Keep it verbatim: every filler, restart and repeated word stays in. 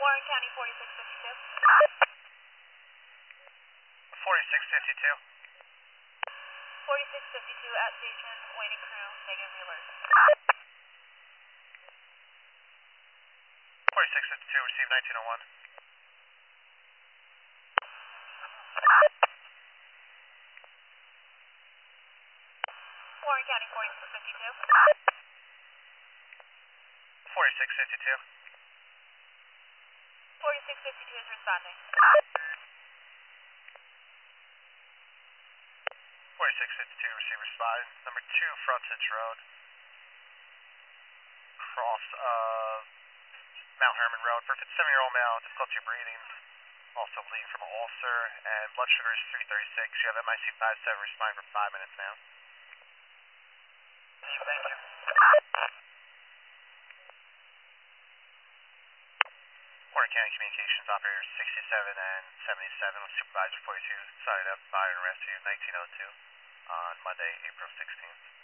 Warren County forty-six fifty-two. forty-six fifty-two. forty-six fifty-two at station, waiting crew, negative alert. forty-six fifty-two, receive nineteen oh one. Warren County forty-six fifty-two. forty-six fifty-two. forty-six fifty-two is responding. forty-six fifty-two, receive respond. Number two, Frontage Road. Cross of Mount Herman Road. For a fifty-seven-year-old male, difficulty breathing, also bleeding from an ulcer, and blood sugar is three thirty-six. You have M I C five seven responding for five minutes now. Thank you. Warren County Communications Operator sixty-seven and seventy-seven with Supervisor forty-two, signed up, fired and rescue nineteen oh two on Monday, April sixteenth.